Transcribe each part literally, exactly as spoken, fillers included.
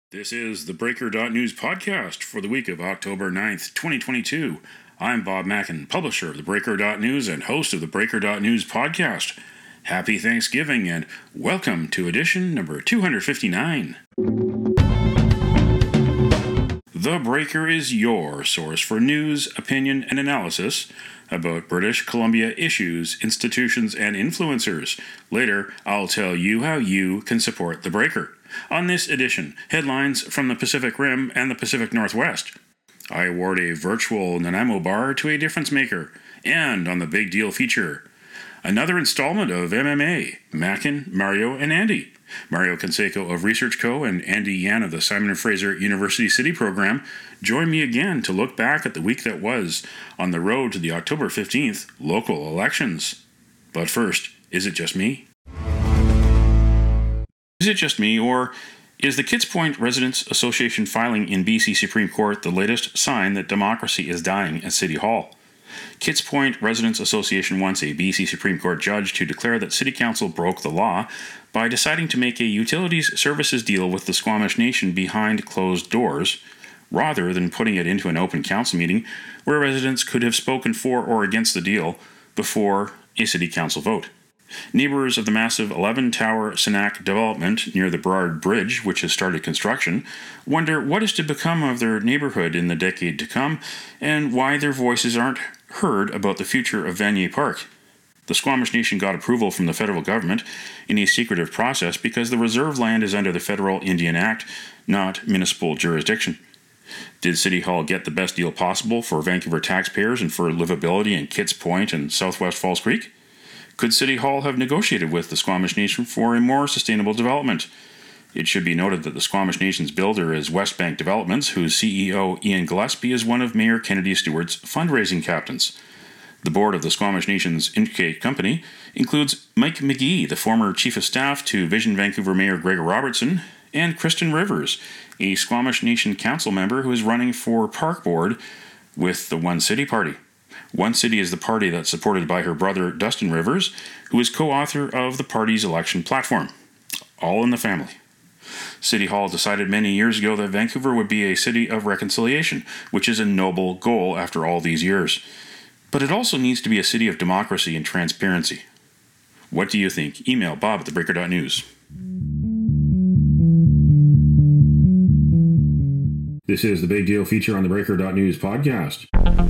This is the Breaker dot News podcast for the week of October ninth, twenty twenty-two. I'm Bob Mackin, publisher of the Breaker dot News and host of the Breaker dot News podcast. Happy Thanksgiving and welcome to edition number two hundred fifty-nine. The Breaker is your source for news, opinion, and analysis about British Columbia issues, institutions, and influencers. Later, I'll tell you how you can support The Breaker. On this edition, headlines from the Pacific Rim and the Pacific Northwest. I award a virtual Nanaimo bar to a difference maker. And on the Big Deal feature, another installment of M M A, Mackin, Mario, and Andy. Mario Canseco of Research Co. and Andy Yan of the Simon and Fraser University City program join me again to look back at the week that was on the road to the October fifteenth local elections. But first, is it just me? Is it just me, or is the Kits Point Residents Association filing in B C Supreme Court the latest sign that democracy is dying at City Hall? Kits Point Residents Association wants a B C Supreme Court judge to declare that City Council broke the law by deciding to make a utilities services deal with the Squamish Nation behind closed doors, rather than putting it into an open council meeting where residents could have spoken for or against the deal before a City Council vote. Neighbours of the massive eleven-tower Cenac development near the Burrard Bridge, which has started construction, wonder what is to become of their neighbourhood in the decade to come and why their voices aren't heard about the future of Vanier Park. The Squamish Nation got approval from the federal government in a secretive process because the reserve land is under the Federal Indian Act, not municipal jurisdiction. Did City Hall get the best deal possible for Vancouver taxpayers and for livability in Kits Point and Southwest Falls Creek? Could City Hall have negotiated with the Squamish Nation for a more sustainable development? It should be noted that the Squamish Nation's builder is Westbank Developments, whose C E O Ian Gillespie is one of Mayor Kennedy Stewart's fundraising captains. The board of the Squamish Nation's Incate Company includes Mike McGee, the former chief of staff to Vision Vancouver Mayor Gregor Robertson, and Kristen Rivers, a Squamish Nation council member who is running for park board with the One City Party. One City is the party that's supported by her brother Dustin Rivers, who is co-author of the party's election platform. All in the family. City Hall decided many years ago that Vancouver would be a city of reconciliation, which is a noble goal after all these years. But it also needs to be a city of democracy and transparency. What do you think? Email Bob at the Breaker dot News. This is the Big Deal feature on the Breaker dot News podcast.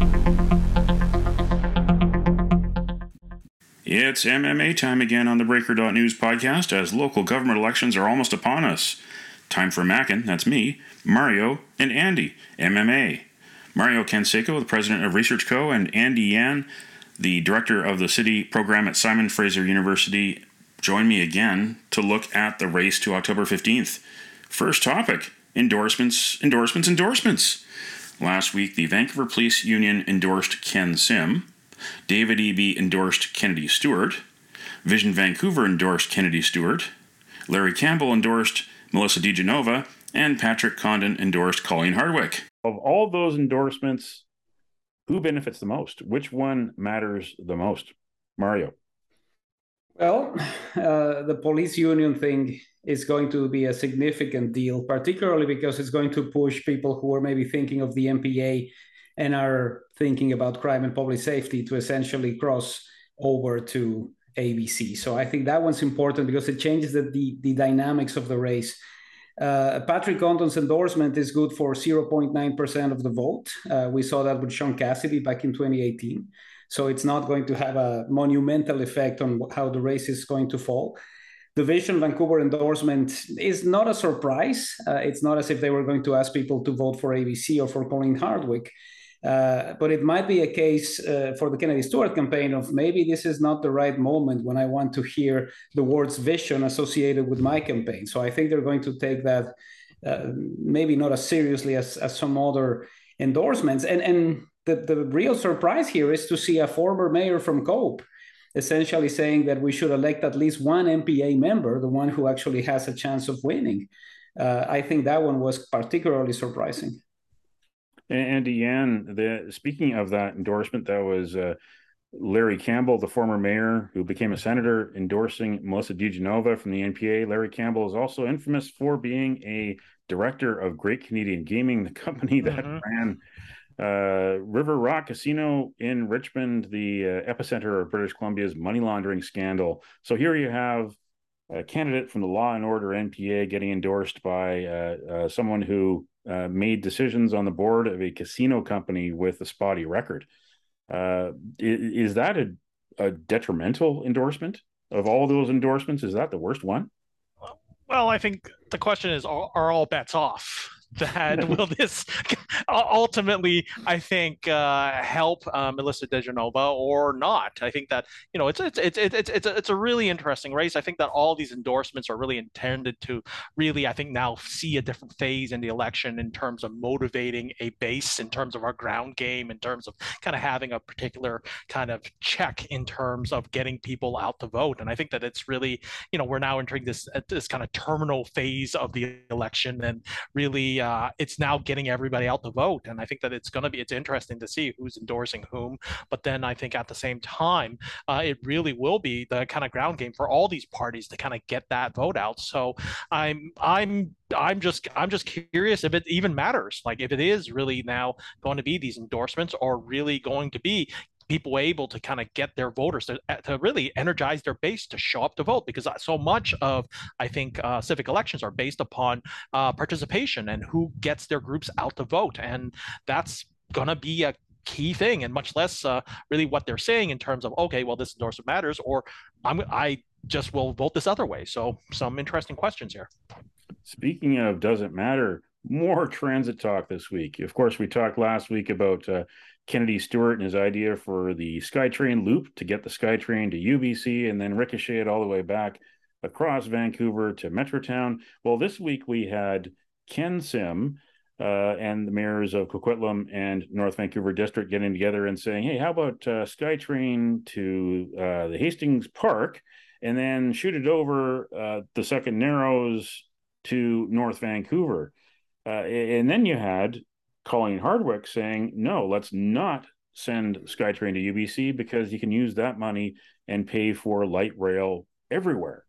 It's M M A time again on the Breaker dot News podcast as local government elections are almost upon us. Time for Mackin, that's me, Mario, and Andy, M M A. Mario Canseco, the president of Research Co., and Andy Yan, the director of the city program at Simon Fraser University, join me again to look at the race to October fifteenth. First topic, endorsements, endorsements, endorsements. Last week, the Vancouver Police Union endorsed Ken Sim. David Eby endorsed Kennedy Stewart. Vision Vancouver endorsed Kennedy Stewart. Larry Campbell endorsed Melissa DiGenova. And Patrick Condon endorsed Colleen Hardwick. Of all those endorsements, who benefits the most? Which one matters the most? Mario. Well, uh, the police union thing is going to be a significant deal, particularly because it's going to push people who are maybe thinking of the M P A and are thinking about crime and public safety to essentially cross over to A B C. So I think that one's important because it changes the, the, the dynamics of the race. Uh, Patrick Condon's endorsement is good for zero point nine percent of the vote. Uh, we saw that with Sean Cassidy back in twenty eighteen. So it's not going to have a monumental effect on how the race is going to fall. The Vision Vancouver endorsement is not a surprise. Uh, it's not as if they were going to ask people to vote for A B C or for Colleen Hardwick. Uh, but it might be a case uh, for the Kennedy Stewart campaign of maybe this is not the right moment when I want to hear the words vision associated with my campaign. So I think they're going to take that uh, maybe not as seriously as, as some other endorsements. And, and the, the real surprise here is to see a former mayor from Cope essentially saying that we should elect at least one M P A member, the one who actually has a chance of winning. Uh, I think that one was particularly surprising. And Deanne, the speaking of that endorsement, that was uh, Larry Campbell, the former mayor who became a senator, endorsing Melissa DiGenova from the N P A. Larry Campbell is also infamous for being a director of Great Canadian Gaming, the company that mm-hmm. ran uh, River Rock Casino in Richmond, the uh, epicenter of British Columbia's money laundering scandal. So here you have a candidate from the Law and Order N P A getting endorsed by uh, uh, someone who uh, made decisions on the board of a casino company with a spotty record. Uh, is, is that a, a detrimental endorsement? Of all those endorsements, is that the worst one? Well, I think the question is, are, are all bets off? That will this ultimately, I think, uh, help uh, Melissa DeGenova or not? I think that, you know, it's it's it's it's it's a, it's a really interesting race. I think that all these endorsements are really intended to really, I think, now see a different phase in the election in terms of motivating a base, in terms of our ground game, in terms of kind of having a particular kind of check in terms of getting people out to vote. And I think that it's really, you know, we're now entering this this kind of terminal phase of the election, and really. Uh, it's now getting everybody out to vote. And I think that it's going to be, it's interesting to see who's endorsing whom. But then I think at the same time, uh, it really will be the kind of ground game for all these parties to kind of get that vote out. So I'm, I'm, I'm just, I'm just curious if it even matters. Like if it is really now going to be these endorsements, or really going to be people able to kind of get their voters to, to really energize their base to show up to vote, because so much of, I think, uh, civic elections are based upon uh, participation and who gets their groups out to vote. And that's going to be a key thing, and much less uh, really what they're saying in terms of, okay, well, this endorsement matters, or I'm, I just will vote this other way. So some interesting questions here. Speaking of doesn't matter, more transit talk this week. Of course, we talked last week about uh, Kennedy Stewart and his idea for the SkyTrain loop to get the SkyTrain to U B C and then ricochet it all the way back across Vancouver to Metrotown. Well, this week we had Ken Sim uh, and the mayors of Coquitlam and North Vancouver District getting together and saying, hey, how about uh, SkyTrain to uh, the Hastings Park and then shoot it over uh, the Second Narrows to North Vancouver. Uh, and then you had Colleen Hardwick saying, no, let's not send SkyTrain to U B C because you can use that money and pay for light rail everywhere.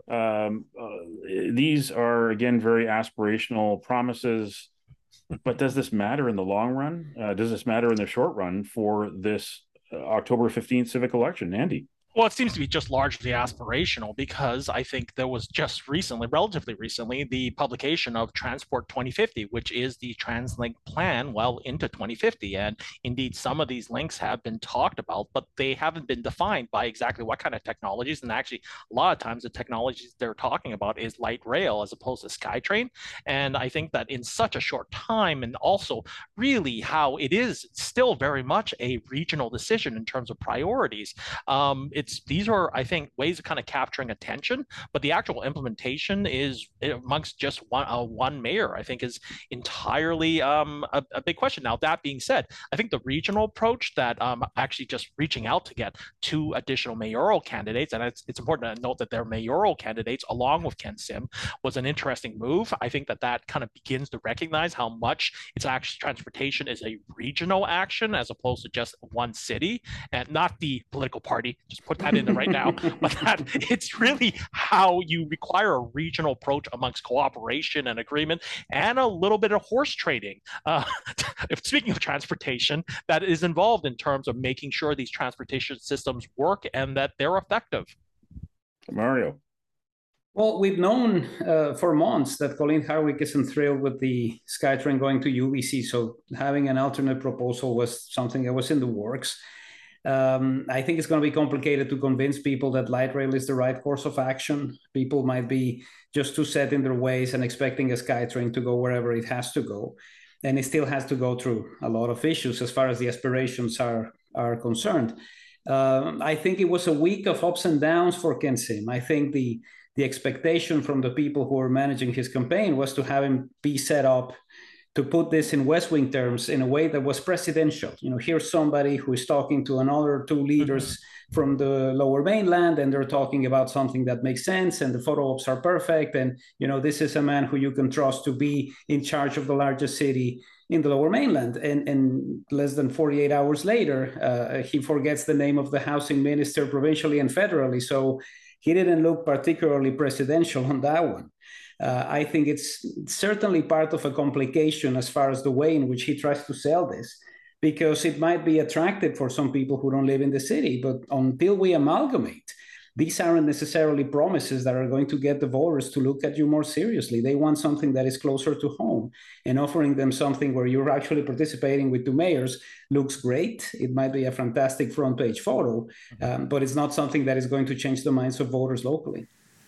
Um, uh, these are, again, very aspirational promises, but does this matter in the long run? Uh, does this matter in the short run for this uh, October fifteenth civic election? Andy? Well, it seems to be just largely aspirational, because I think there was just recently, relatively recently, the publication of Transport twenty fifty, which is the TransLink plan well into twenty fifty. And indeed, some of these links have been talked about, but they haven't been defined by exactly what kind of technologies. And actually, a lot of times the technologies they're talking about is light rail as opposed to SkyTrain. And I think that in such a short time, and also really how it is still very much a regional decision in terms of priorities, um, it's these are, I think, ways of kind of capturing attention, but the actual implementation is amongst just one uh, one mayor, I think, is entirely um, a, a big question. Now, that being said, I think the regional approach that um, actually just reaching out to get two additional mayoral candidates, and it's, it's important to note that they're mayoral candidates along with Ken Sim, was an interesting move. I think that that kind of begins to recognize how much it's actually transportation is a regional action as opposed to just one city, and not the political party. Just put that in there right now, but that it's really how you require a regional approach amongst cooperation and agreement and a little bit of horse trading. Uh, speaking of transportation, that is involved in terms of making sure these transportation systems work and that they're effective. Mario. Well, we've known uh, for months that Colleen Hardwick isn't thrilled with the SkyTrain going to U B C, so having an alternate proposal was something that was in the works. Um, I think it's going to be complicated to convince people that light rail is the right course of action. People might be just too set in their ways and expecting a SkyTrain to go wherever it has to go. And it still has to go through a lot of issues as far as the aspirations are, are concerned. Um, I think it was a week of ups and downs for Ken Sim. I think the, the expectation from the people who were managing his campaign was to have him be set up to put this in West Wing terms in a way that was presidential. You know, here's somebody who is talking to another two leaders mm-hmm. from the Lower Mainland, and they're talking about something that makes sense, and the photo ops are perfect. And, you know, this is a man who you can trust to be in charge of the largest city in the Lower Mainland. And, and less than forty-eight hours later, uh, he forgets the name of the housing minister provincially and federally. So he didn't look particularly presidential on that one. Uh, I think it's certainly part of a complication as far as the way in which he tries to sell this, because it might be attractive for some people who don't live in the city, but until we amalgamate, these aren't necessarily promises that are going to get the voters to look at you more seriously. They want something that is closer to home, and offering them something where you're actually participating with two mayors looks great. It might be a fantastic front page photo, um, but it's not something that is going to change the minds of voters locally.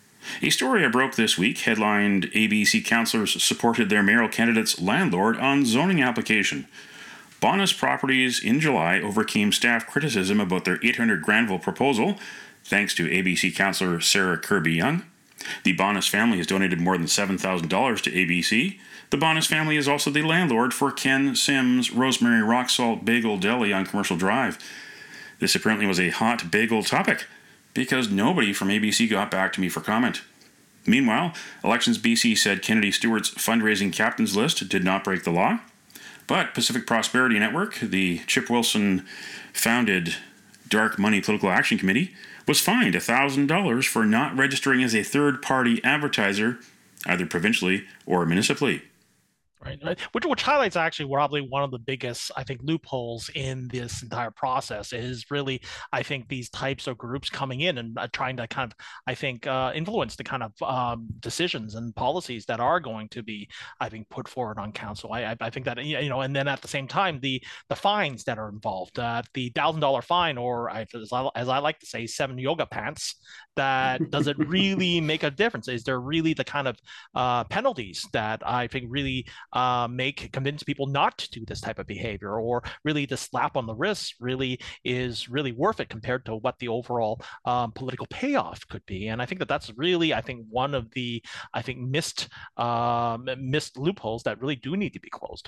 A story I broke this week headlined A B C councillors supported their mayoral candidate's landlord on zoning application. Bonus Properties in July overcame staff criticism about their eight hundred Granville proposal, thanks to A B C councillor Sarah Kirby-Young. The Bonus family has donated more than seven thousand dollars to A B C. The Bonus family is also the landlord for Ken Sims' Rosemary Rock Salt Bagel Deli on Commercial Drive. This apparently was a hot bagel topic, because nobody from A B C got back to me for comment. Meanwhile, Elections B C said Kennedy Stewart's fundraising captains list did not break the law, but Pacific Prosperity Network, the Chip Wilson-founded Dark Money Political Action Committee, was fined one thousand dollars for not registering as a third-party advertiser, either provincially or municipally. Right, which which highlights actually probably one of the biggest, I think, loopholes in this entire process is really, I think, these types of groups coming in and uh, trying to kind of, I think, uh, influence the kind of um, decisions and policies that are going to be, I think, put forward on council. I I think that, you know, and then at the same time, the the fines that are involved, uh, the thousand dollar fine, or as I, as I like to say, seven yoga pants. That does it really make a difference? Is there really the kind of uh, penalties that I think really uh, make convince people not to do this type of behavior, or really the slap on the wrist really is really worth it compared to what the overall um, political payoff could be? And I think that that's really, I think, one of the, I think, missed um, missed loopholes that really do need to be closed.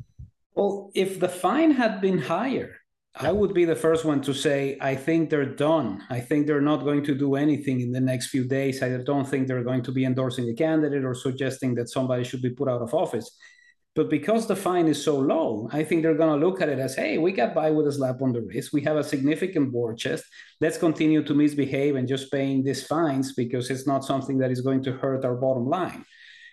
Well, if the fine had been higher, I would be the first one to say, I think they're done. I think they're not going to do anything in the next few days. I don't think they're going to be endorsing a candidate or suggesting that somebody should be put out of office. But because the fine is so low, I think they're going to look at it as, hey, we got by with a slap on the wrist. We have a significant war chest. Let's continue to misbehave and just paying these fines because it's not something that is going to hurt our bottom line.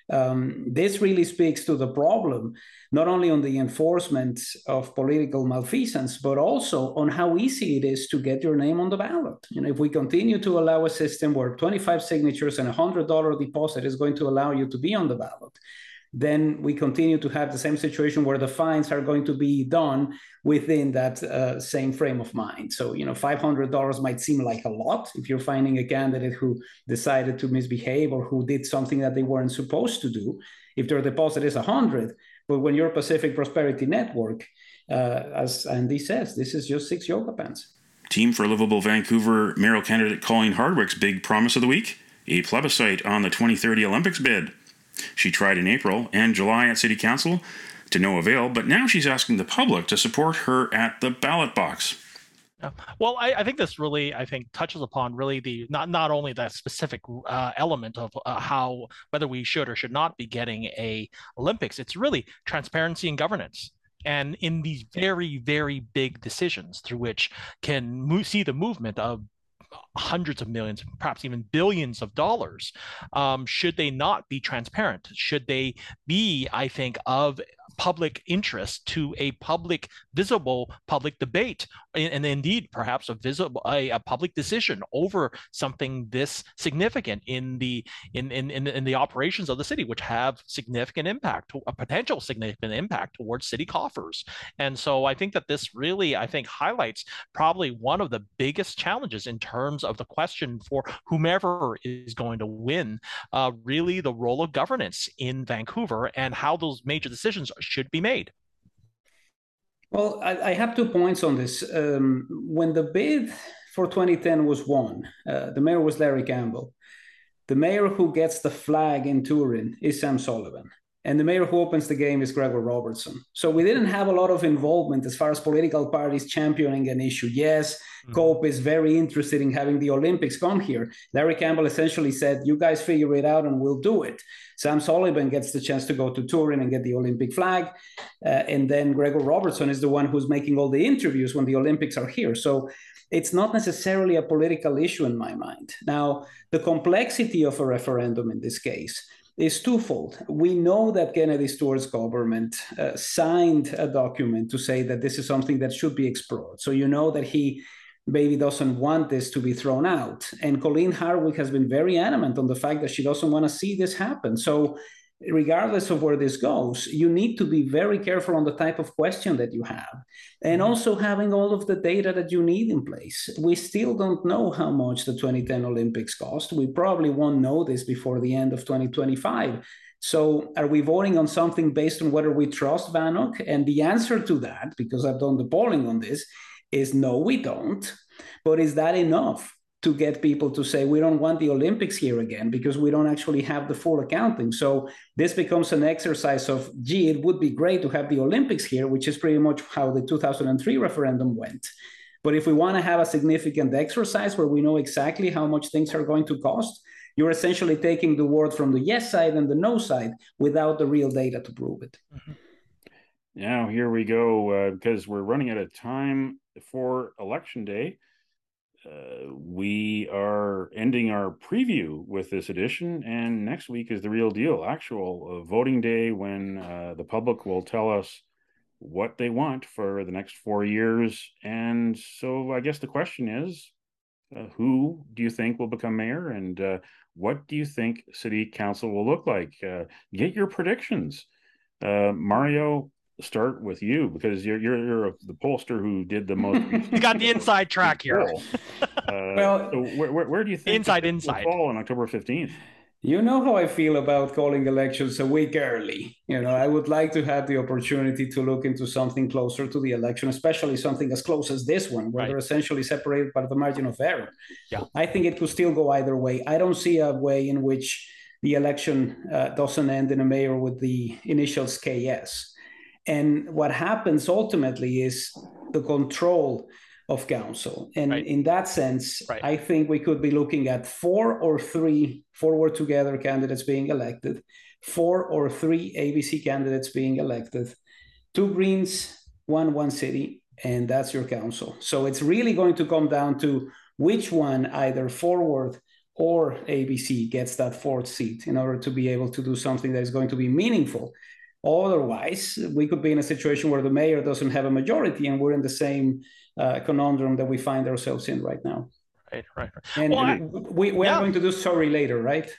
Um, this really speaks to the problem, not only on the enforcement of political malfeasance, but also on how easy it is to get your name on the ballot. You know, if we continue to allow a system where twenty-five signatures and a one hundred dollars deposit is going to allow you to be on the ballot, then we continue to have the same situation where the fines are going to be done within that uh, same frame of mind. So, you know, five hundred dollars might seem like a lot if you're finding a candidate who decided to misbehave or who did something that they weren't supposed to do, if their deposit is one hundred. But when you're Pacific Prosperity Network, uh, as Andy says, this is just six yoga pants. Team for Livable Vancouver mayoral candidate Colleen Hardwick's big promise of the week, a plebiscite on the twenty thirty Olympics bid. She tried in April and July at City Council to no avail, but now she's asking the public to support her at the ballot box. Yeah. Well, I, I think this really, I think, touches upon really the not not only that specific uh, element of uh, how whether we should or should not be getting a Olympics. It's really transparency and governance. And in these very, very big decisions through which can move, see the movement of hundreds of millions, perhaps even billions of dollars, um, should they not be transparent? Should they be, I think, of public interest to a public, visible public debate, and, and indeed perhaps a visible, a, a public decision over something this significant in the in, in in in the operations of the city, which have significant impact, a potential significant impact towards city coffers. And so I think that this really, I think, highlights probably one of the biggest challenges in terms of the question for whomever is going to win, uh, really the role of governance in Vancouver and how those major decisions should be made. Well, I, I have two points on this. Um, when the bid for twenty ten was won, uh, the mayor was Larry Campbell. The mayor who gets the flag in Turin is Sam Sullivan. And the mayor who opens the game is Gregor Robertson. So we didn't have a lot of involvement as far as political parties championing an issue. Yes, mm-hmm. COPE is very interested in having the Olympics come here. Larry Campbell essentially said, you guys figure it out and we'll do it. Sam Sullivan gets the chance to go to Turin and get the Olympic flag. Uh, and then Gregor Robertson is the one who's making all the interviews when the Olympics are here. So it's not necessarily a political issue in my mind. Now, the complexity of a referendum in this case is twofold. We know that Kennedy Stewart's government uh, signed a document to say that this is something that should be explored. So you know that he maybe doesn't want this to be thrown out. And Colleen Hardwick has been very adamant on the fact that she doesn't want to see this happen. So regardless of where this goes, you need to be very careful on the type of question that you have, and also having all of the data that you need in place. We still don't know how much the twenty ten Olympics cost. We probably won't know this before the end of twenty twenty-five. So are we voting on something based on whether we trust V A N O C? And the answer to that, because I've done the polling on this, is no, we don't. But is that enough to get people to say, we don't want the Olympics here again because we don't actually have the full accounting? So this becomes an exercise of, gee, it would be great to have the Olympics here, which is pretty much how the two thousand three referendum went. But if we want to have a significant exercise where we know exactly how much things are going to cost, you're essentially taking the word from the yes side and the no side without the real data to prove it. Mm-hmm. Now, here we go, uh, because we're running out of time for Election Day. Uh, we are ending our preview with this edition, and next week is the real deal, actual uh, voting day, when uh, the public will tell us what they want for the next four years. And so I guess the question is, uh, who do you think will become mayor, and uh, what do you think city council will look like? Uh, get your predictions. Uh, Mario, start with you, because you're you're, you're the pollster who did the most. You got the inside track here. Uh, well, so where, where, where do you think inside inside will fall on October fifteenth? You know how I feel about calling elections a week early. You know, I would like to have the opportunity to look into something closer to the election, especially something as close as this one, where right. they're essentially separated by the margin of error. Yeah. I think it could still go either way. I don't see a way in which the election uh, doesn't end in a mayor with the initials K S. And what happens ultimately is the control of council. And right. in that sense, right. I think we could be looking at four or three Forward Together candidates being elected, four or three A B C candidates being elected, two Greens, one One City, and that's your council. So it's really going to come down to which one, either Forward or A B C, gets that fourth seat in order to be able to do something that is going to be meaningful. Otherwise, we could be in a situation where the mayor doesn't have a majority, and we're in the same uh, conundrum that we find ourselves in right now. Right, right. right. And well, I, we, we yeah. are going to do sorry later, right?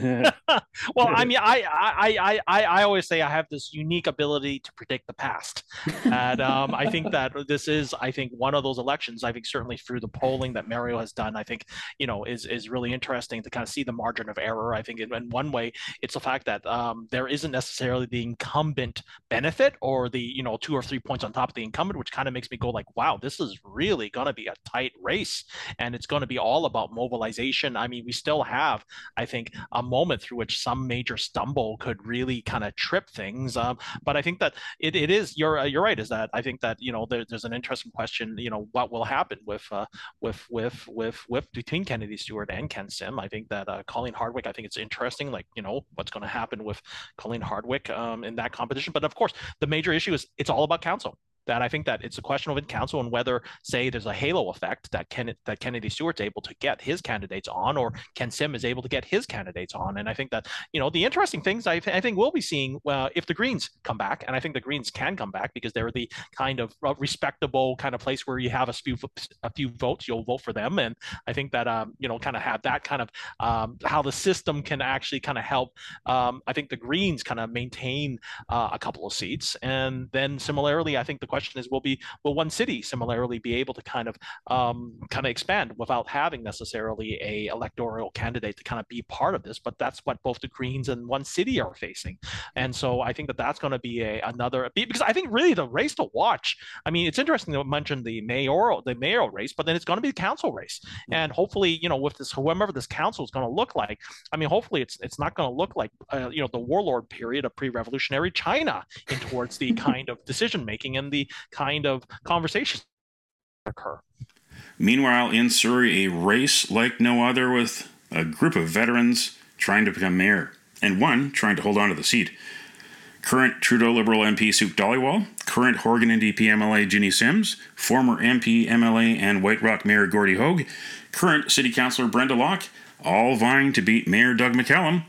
Well, I mean, I, I, I, I always say I have this unique ability to predict the past, and um, I think that this is, I think, one of those elections. I think certainly through the polling that Mario has done, I think you know is is really interesting to kind of see the margin of error. I think in, in one way, it's the fact that um, there isn't necessarily the incumbent benefit or the you know two or three points on top of the incumbent, which kind of makes me go like, wow, this is really going to be a tight race, and it's going to be all about mobilization. I mean, we still have, I think, a moment through which some major stumble could really kind of trip things. Um, but I think that it, it is, you're, uh, you're right, is that I think that, you know, there, there's an interesting question, you know, what will happen with, uh, with, with, with, with between Kennedy Stewart and Ken Sim. I think that uh, Colleen Hardwick, I think it's interesting, like, you know, what's going to happen with Colleen Hardwick um, in that competition. But of course, the major issue is it's all about council. That I think that it's a question of in council and whether, say, there's a halo effect that Ken, that Kennedy Stewart's able to get his candidates on, or Ken Sim is able to get his candidates on. And I think that, you know, the interesting things I, th- I think we'll be seeing uh, if the Greens come back, and I think the Greens can come back because they're the kind of respectable kind of place where you have a few a few votes, you'll vote for them. And I think that, um, you know, kind of have that kind of um, how the system can actually kind of help. Um, I think the Greens kind of maintain uh, a couple of seats. And then similarly, I think the question question is, will be will one city similarly be able to kind of um, kind of expand without having necessarily a electoral candidate to kind of be part of this? But that's what both the Greens and one city are facing, and so I think that that's going to be a another because I think really the race to watch. I mean, it's interesting to mention the mayoral the mayoral race, but then it's going to be the council race, and hopefully, you know, with this whoever this council is going to look like, I mean, hopefully it's it's not going to look like uh, you know the warlord period of pre-revolutionary China in towards the kind of decision making and the kind of conversations occur. Meanwhile, in Surrey, a race like no other with a group of veterans trying to become mayor, and one trying to hold on to the seat. Current Trudeau Liberal M P Suk Dhaliwal, current Horgan N D P M L A Ginny Sims, former M P, M L A, and White Rock Mayor Gordie Hogue, current City Councillor Brenda Locke, all vying to beat Mayor Doug McCallum.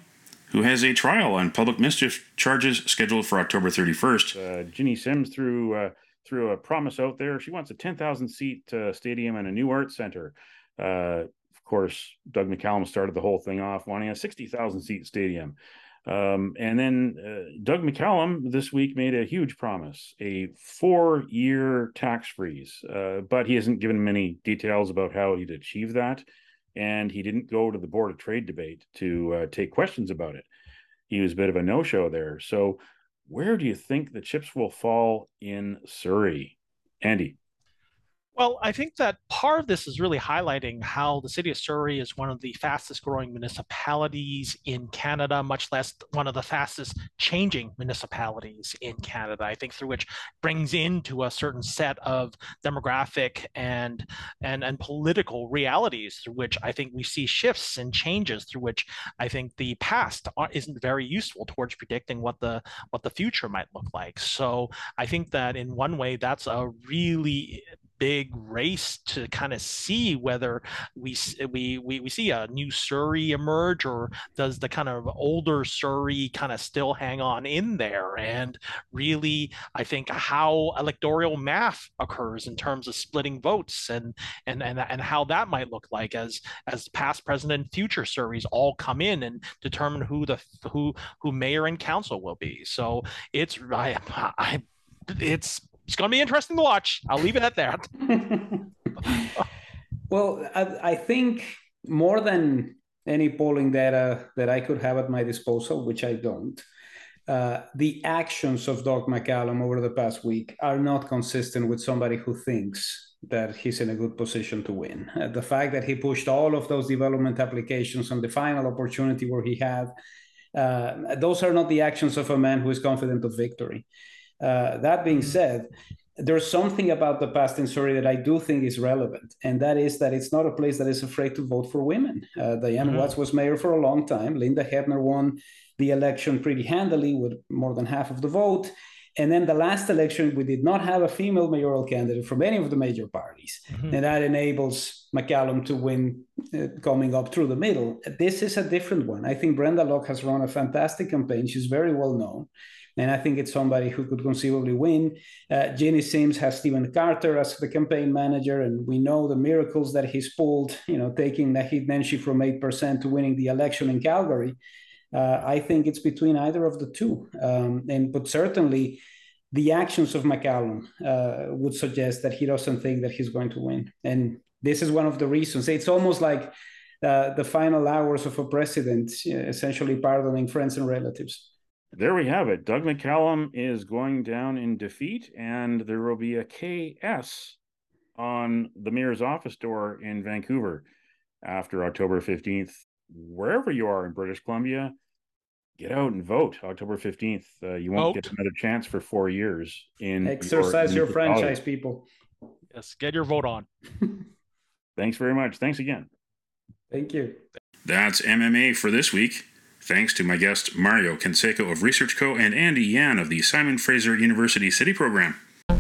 who has a trial on public mischief charges scheduled for October thirty-first. Uh, Ginny Sims threw, uh, threw a promise out there. She wants a ten thousand seat uh, stadium and a new arts center. Uh, of course, Doug McCallum started the whole thing off wanting a sixty thousand seat stadium. Um, and then uh, Doug McCallum this week made a huge promise, a four-year tax freeze, uh, but he hasn't given many details about how he'd achieve that, and he didn't go to the Board of Trade debate to uh, take questions about it. He was a bit of a no-show there. So where do you think the chips will fall in Surrey? Andy? Well, I think that part of this is really highlighting how the city of Surrey is one of the fastest growing municipalities in Canada, much less one of the fastest changing municipalities in Canada, I think, through which brings into a certain set of demographic and, and, and political realities through which I think we see shifts and changes through which I think the past isn't very useful towards predicting what the, what the future might look like. So I think that in one way, that's a really big race to kind of see whether we, we we we see a new Surrey emerge, or does the kind of older Surrey kind of still hang on in there? And really, I think how electoral math occurs in terms of splitting votes, and and and, and how that might look like as as past, present, and future Surreys all come in and determine who the who who mayor and council will be. So it's I, I it's It's going to be interesting to watch. I'll leave it at that. Well, I, I think more than any polling data that I could have at my disposal, which I don't, uh, the actions of Doug McCallum over the past week are not consistent with somebody who thinks that he's in a good position to win. Uh, the fact that he pushed all of those development applications on the final opportunity where he had, uh, those are not the actions of a man who is confident of victory. Uh, that being said, there's something about the past in Surrey that I do think is relevant, and that is that it's not a place that is afraid to vote for women. Uh, Diane mm-hmm. Watts was mayor for a long time. Linda Hebner won the election pretty handily with more than half of the vote. And then the last election, we did not have a female mayoral candidate from any of the major parties. Mm-hmm. And that enables McCallum to win uh, coming up through the middle. This is a different one. I think Brenda Locke has run a fantastic campaign. She's very well known. And I think it's somebody who could conceivably win. Uh, Ginny Sims has Stephen Carter as the campaign manager, and we know the miracles that he's pulled, you know, taking Naheed Nenshi from eight percent to winning the election in Calgary. Uh, I think it's between either of the two. Um, and But certainly the actions of McCallum uh, would suggest that he doesn't think that he's going to win. And this is one of the reasons. It's almost like uh, the final hours of a president, essentially pardoning friends and relatives. There we have it. Doug McCallum is going down in defeat, and there will be a K S on the mayor's office door in Vancouver after October fifteenth. Wherever you are in British Columbia, get out and vote October fifteenth. Uh, you won't vote. Get another chance for four years. In Exercise your, your franchise, people. Yes, get your vote on. Thanks very much. Thanks again. Thank you. That's M M A for this week. Thanks to my guest Mario Canseco of Research Co. and Andy Yan of the Simon Fraser University City Program.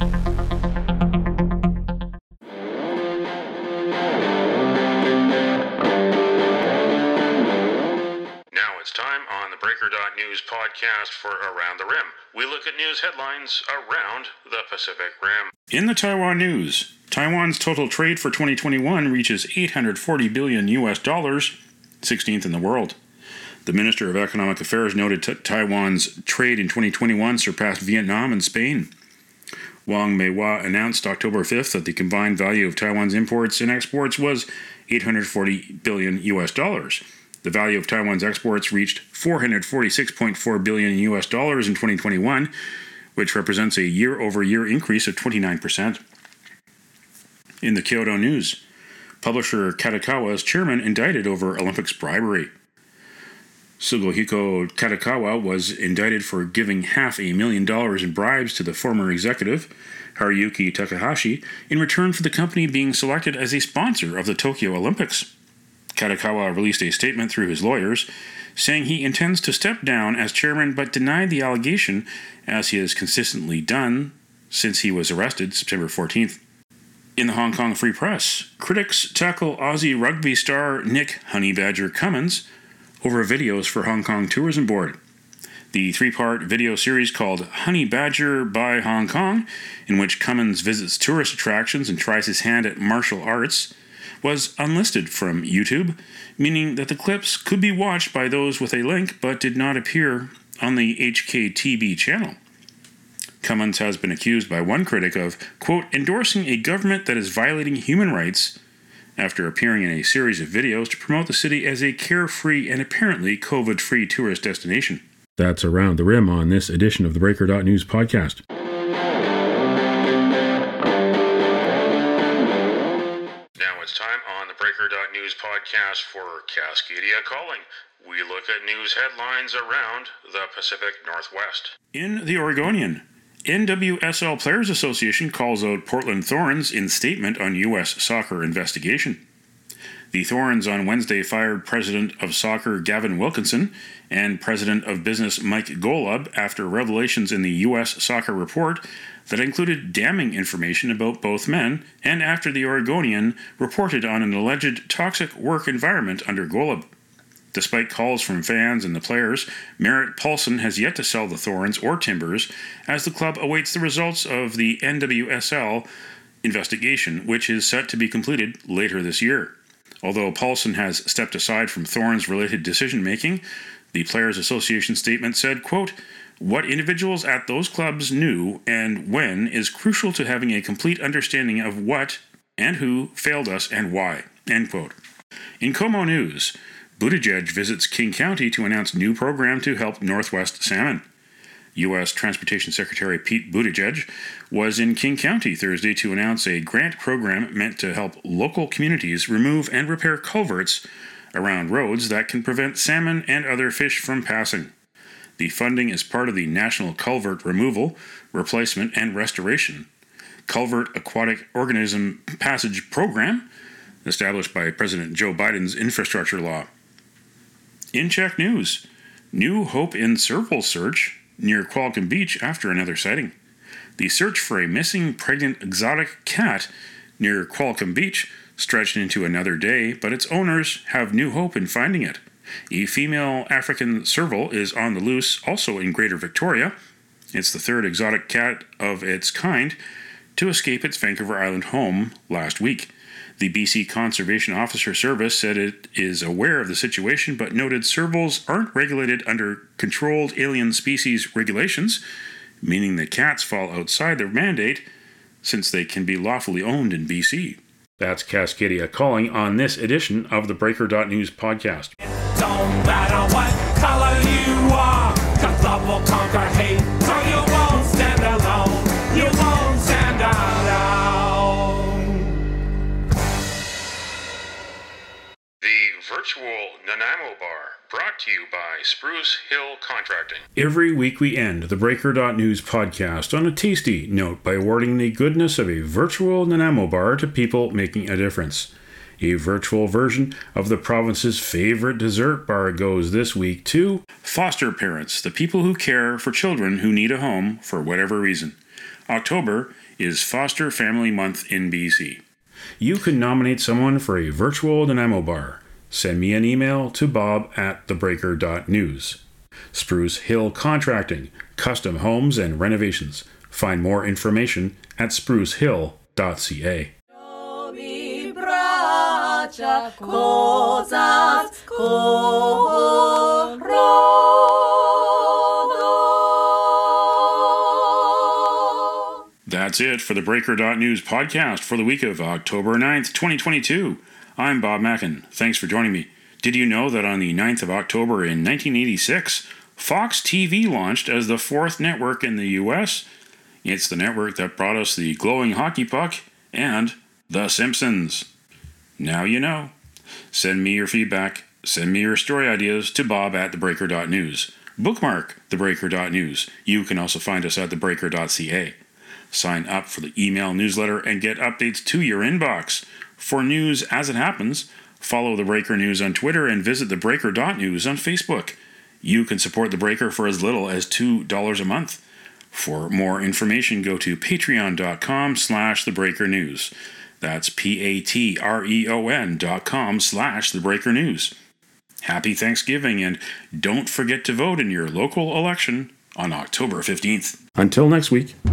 It's time on the Breaker dot News podcast for Around the Rim. We look at news headlines around the Pacific Rim. In the Taiwan news, Taiwan's total trade for twenty twenty-one reaches eight hundred forty billion U S dollars, sixteenth in the world. The Minister of Economic Affairs noted t- Taiwan's trade in twenty twenty-one surpassed Vietnam and Spain. Wang Meiwa announced October fifth that the combined value of Taiwan's imports and exports was eight hundred forty billion U S dollars. The value of Taiwan's exports reached four hundred forty-six point four billion U S dollars in twenty twenty-one, which represents a year-over-year increase of twenty-nine percent. In the Kyodo News, publisher Kadokawa's chairman indicted over Olympics bribery. Sugohiko Kadokawa was indicted for giving half a million dollars in bribes to the former executive, Haruyuki Takahashi, in return for the company being selected as a sponsor of the Tokyo Olympics. Kadokawa released a statement through his lawyers, saying he intends to step down as chairman but denied the allegation, as he has consistently done since he was arrested September fourteenth. In the Hong Kong Free Press, critics tackle Aussie rugby star Nick Honey Badger Cummins over videos for Hong Kong Tourism Board. The three-part video series called Honey Badger by Hong Kong, in which Cummins visits tourist attractions and tries his hand at martial arts, was unlisted from YouTube, meaning that the clips could be watched by those with a link but did not appear on the H K T V channel. Cummins has been accused by one critic of, quote, endorsing a government that is violating human rights after appearing in a series of videos to promote the city as a carefree and apparently COVID-free tourist destination. That's Around the Rim on this edition of the Breaker dot News podcast. Now it's time on the Breaker dot News podcast for Cascadia Calling. We look at news headlines around the Pacific Northwest. In the Oregonian, N W S L Players Association calls out Portland Thorns in statement on U S soccer investigation. The Thorns on Wednesday fired President of Soccer Gavin Wilkinson and President of Business Mike Golub after revelations in the U S Soccer report that included damning information about both men, and after the Oregonian reported on an alleged toxic work environment under Golub. Despite calls from fans and the players, Merritt Paulson has yet to sell the Thorns or Timbers as the club awaits the results of the N W S L investigation, which is set to be completed later this year. Although Paulson has stepped aside from Thorns-related decision-making, the Players Association statement said, quote, what individuals at those clubs knew and when is crucial to having a complete understanding of what and who failed us and why, end quote. In Como News, Buttigieg visits King County to announce new program to help Northwest salmon. U S Transportation Secretary Pete Buttigieg was in King County Thursday to announce a grant program meant to help local communities remove and repair culverts around roads that can prevent salmon and other fish from passing. The funding is part of the National Culvert Removal, Replacement, and Restoration Culvert Aquatic Organism Passage Program, established by President Joe Biden's infrastructure law. In Czech news, new hope in serval search near Qualcomm Beach after another sighting. The search for a missing pregnant exotic cat near Qualcomm Beach stretched into another day, but its owners have new hope in finding it. A female African serval is on the loose also in Greater Victoria. It's the third exotic cat of its kind to escape its Vancouver Island home last week. The B C Conservation Officer Service said it is aware of the situation, but noted servals aren't regulated under controlled alien species regulations, meaning that cats fall outside their mandate since they can be lawfully owned in B C. That's Cascadia Calling on this edition of the Breaker dot News podcast. Don't matter what color you are, 'cause love will conquer hate, so you won't stand alone, you won't stand alone. The virtual Nanaimo Bar, brought to you by Spruce Hill Contracting. Every week we end the Breaker dot News podcast on a tasty note by awarding the goodness of a virtual Nanaimo Bar to people making a difference. A virtual version of the province's favorite dessert bar goes this week to foster parents, the people who care for children who need a home for whatever reason. October is Foster Family Month in B C. You can nominate someone for a virtual Nanaimo Bar. Send me an email to bob at the breaker dot news. Spruce Hill Contracting, custom homes and renovations. Find more information at spruce hill dot c a. That's it for the Breaker dot News podcast for the week of October ninth, twenty twenty-two. I'm Bob Mackin. Thanks for joining me. Did you know that on the ninth of October in nineteen eighty-six, Fox T V launched as the fourth network in the U S? It's the network that brought us the glowing hockey puck and The Simpsons. Now you know. Send me your feedback. Send me your story ideas to bob at the breaker dot news. Bookmark the Breaker dot News. You can also find us at the breaker dot c a. Sign up for the email newsletter and get updates to your inbox. For news as it happens, follow The Breaker News on Twitter and visit the breaker dot news on Facebook. You can support The Breaker for as little as two dollars a month. For more information, go to patreon dot com slash the breaker news. That's P A T R E O N dot com slash the breaker news. happy Thanksgiving, and don't forget to vote in your local election on October fifteenth. Until next week.